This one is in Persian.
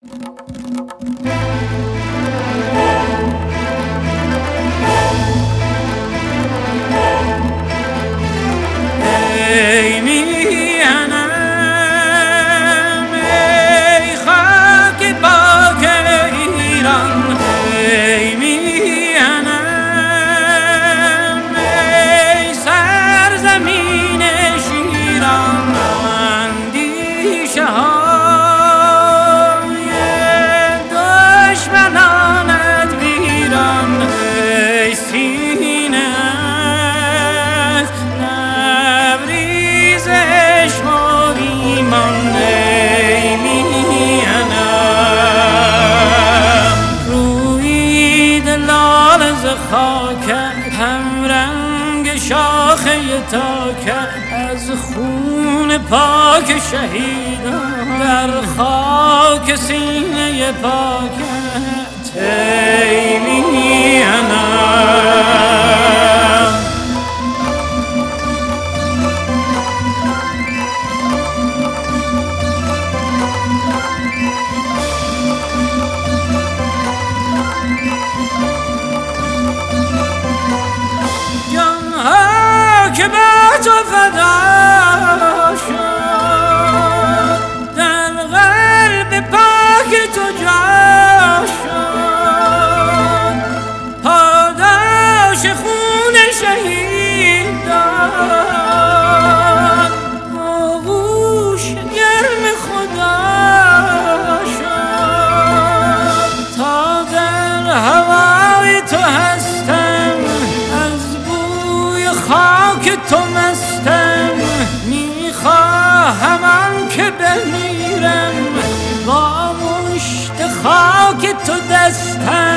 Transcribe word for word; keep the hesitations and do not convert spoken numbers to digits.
ای میهنم ای خاک پاک ایران، ای میهنم ای سرزمین شیران، اندیشه های دشمنانت ویران، ای سینه ای میهنم رویید لال ز خاکت، هم رنگ شاخه تاکت، از خون پاک شهیدان در خاک سینه پاکت، ای میهنم که به تو فدا شد، در قلب پاک تو جا شد، پاداش خون شهیدان، آغوش گرم خدا شد، تا در هوای تو هستم، از بوی خاک تو مستم، میخواهم آن که بمیرم با مشت خاک تو دستم.